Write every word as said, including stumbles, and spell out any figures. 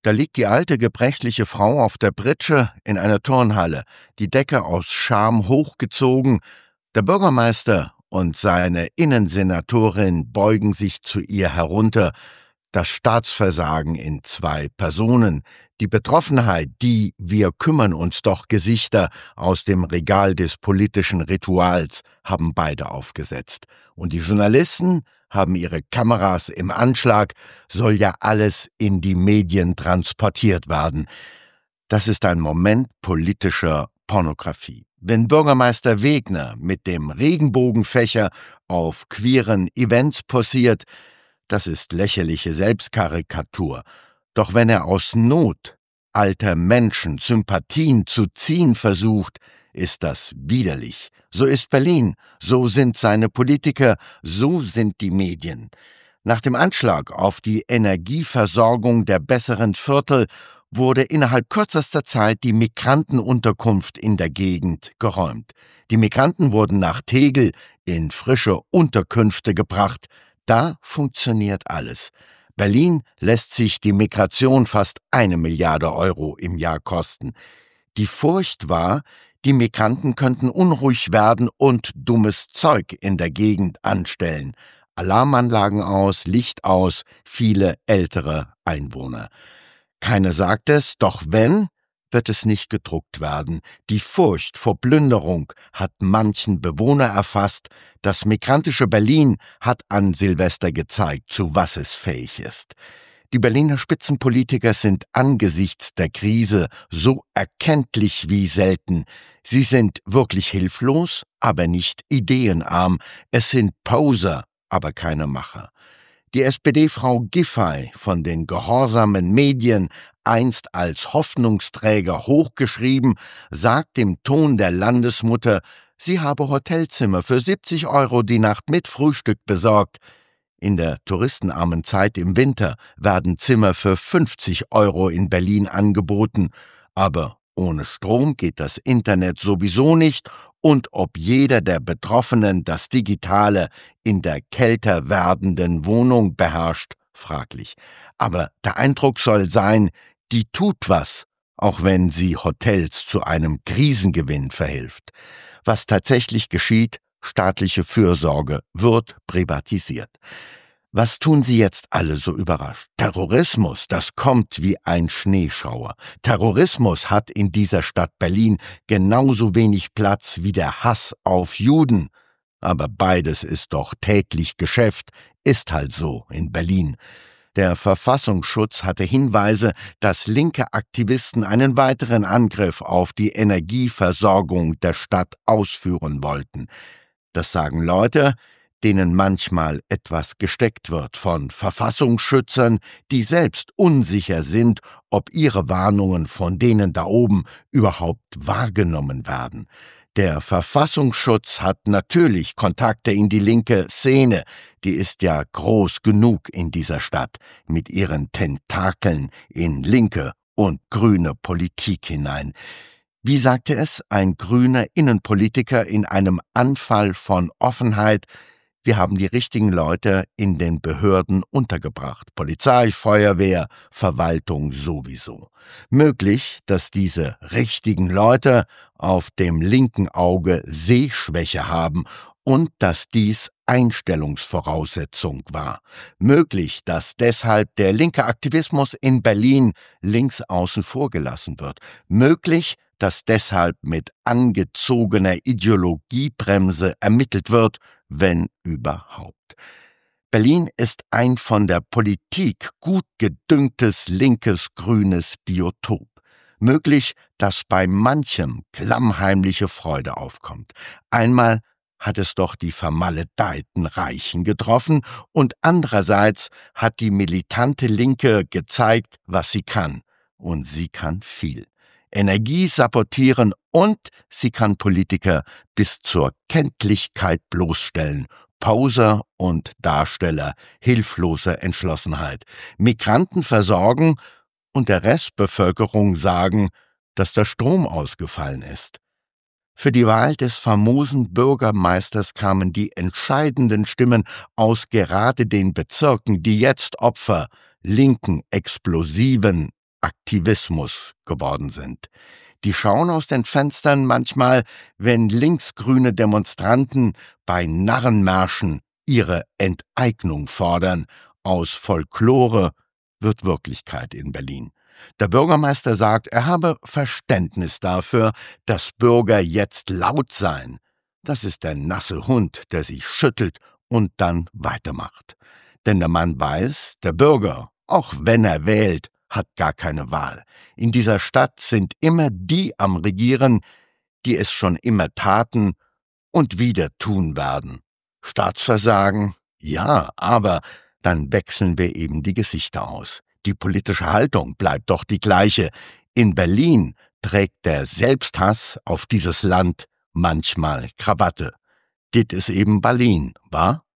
Da liegt die alte, gebrechliche Frau auf der Pritsche in einer Turnhalle, die Decke aus Scham hochgezogen. Der Bürgermeister und seine Innensenatorin beugen sich zu ihr herunter. Das Staatsversagen in zwei Personen, die Betroffenheit, die „Wir kümmern uns doch“ Gesichter aus dem Regal des politischen Rituals haben beide aufgesetzt. Und die Journalisten haben ihre Kameras im Anschlag, soll ja alles in die Medien transportiert werden. Das ist ein Moment politischer Pornografie. Wenn Bürgermeister Wegner mit dem Regenbogenfächer auf queeren Events posiert, das ist lächerliche Selbstkarikatur. Doch wenn er aus Not alter Menschen Sympathien zu ziehen versucht, ist das widerlich. So ist Berlin, so sind seine Politiker, so sind die Medien. Nach dem Anschlag auf die Energieversorgung der besseren Viertel wurde innerhalb kürzester Zeit die Migrantenunterkunft in der Gegend geräumt. Die Migranten wurden nach Tegel in frische Unterkünfte gebracht. Da funktioniert alles. Berlin lässt sich die Migration fast eine Milliarde Euro im Jahr kosten. Die Furcht war, die Migranten könnten unruhig werden und dummes Zeug in der Gegend anstellen. Alarmanlagen aus, Licht aus, viele ältere Einwohner. Keiner sagt es, doch wenn, wird es nicht gedruckt werden. Die Furcht vor Plünderung hat manchen Bewohner erfasst. Das migrantische Berlin hat an Silvester gezeigt, zu was es fähig ist. Die Berliner Spitzenpolitiker sind angesichts der Krise so erkenntlich wie selten. Sie sind wirklich hilflos, aber nicht ideenarm. Es sind Poser, aber keine Macher. Die S P D-Frau Giffey von den gehorsamen Medien, einst als Hoffnungsträger hochgeschrieben, sagt im Ton der Landesmutter, sie habe Hotelzimmer für siebzig Euro die Nacht mit Frühstück besorgt. In der touristenarmen Zeit im Winter werden Zimmer für fünfzig Euro in Berlin angeboten. Aber ohne Strom geht das Internet sowieso nicht und ob jeder der Betroffenen das Digitale in der kälter werdenden Wohnung beherrscht, fraglich. Aber der Eindruck soll sein, die tut was, auch wenn sie Hotels zu einem Krisengewinn verhilft. Was tatsächlich geschieht, staatliche Fürsorge wird privatisiert. Was tun Sie jetzt alle so überrascht? Terrorismus, das kommt wie ein Schneeschauer. Terrorismus hat in dieser Stadt Berlin genauso wenig Platz wie der Hass auf Juden. Aber beides ist doch täglich Geschäft, ist halt so in Berlin. Der Verfassungsschutz hatte Hinweise, dass linke Aktivisten einen weiteren Angriff auf die Energieversorgung der Stadt ausführen wollten. Das sagen Leute, denen manchmal etwas gesteckt wird von Verfassungsschützern, die selbst unsicher sind, ob ihre Warnungen von denen da oben überhaupt wahrgenommen werden. Der Verfassungsschutz hat natürlich Kontakte in die linke Szene, die ist ja groß genug in dieser Stadt, mit ihren Tentakeln in linke und grüne Politik hinein. Wie sagte es ein grüner Innenpolitiker in einem Anfall von Offenheit: Wir haben die richtigen Leute in den Behörden untergebracht. Polizei, Feuerwehr, Verwaltung sowieso. Möglich, dass diese richtigen Leute auf dem linken Auge Sehschwäche haben und dass dies Einstellungsvoraussetzung war. Möglich, dass deshalb der linke Aktivismus in Berlin links außen vor gelassen wird. Möglich, dass deshalb mit angezogener Ideologiebremse ermittelt wird, wenn überhaupt. Berlin ist ein von der Politik gut gedüngtes linkes grünes Biotop. Möglich, dass bei manchem klammheimliche Freude aufkommt. Einmal hat es doch die vermaledeiten Reichen getroffen und andererseits hat die militante Linke gezeigt, was sie kann. Und sie kann viel. Energie sabotieren und sie kann Politiker bis zur Kenntlichkeit bloßstellen. Poser und Darsteller hilfloser Entschlossenheit. Migranten versorgen und der Restbevölkerung sagen, dass der Strom ausgefallen ist. Für die Wahl des famosen Bürgermeisters kamen die entscheidenden Stimmen aus gerade den Bezirken, die jetzt Opfer linken, explosiven Aktivismus geworden sind. Die schauen aus den Fenstern manchmal, wenn linksgrüne Demonstranten bei Narrenmärschen ihre Enteignung fordern. Aus Folklore wird Wirklichkeit in Berlin. Der Bürgermeister sagt, er habe Verständnis dafür, dass Bürger jetzt laut seien. Das ist der nasse Hund, der sich schüttelt und dann weitermacht. Denn der Mann weiß, der Bürger, auch wenn er wählt, hat gar keine Wahl. In dieser Stadt sind immer die am Regieren, die es schon immer taten und wieder tun werden. Staatsversagen? Ja, aber dann wechseln wir eben die Gesichter aus. Die politische Haltung bleibt doch die gleiche. In Berlin trägt der Selbsthass auf dieses Land manchmal Krawatte. Dit ist eben Berlin, wa?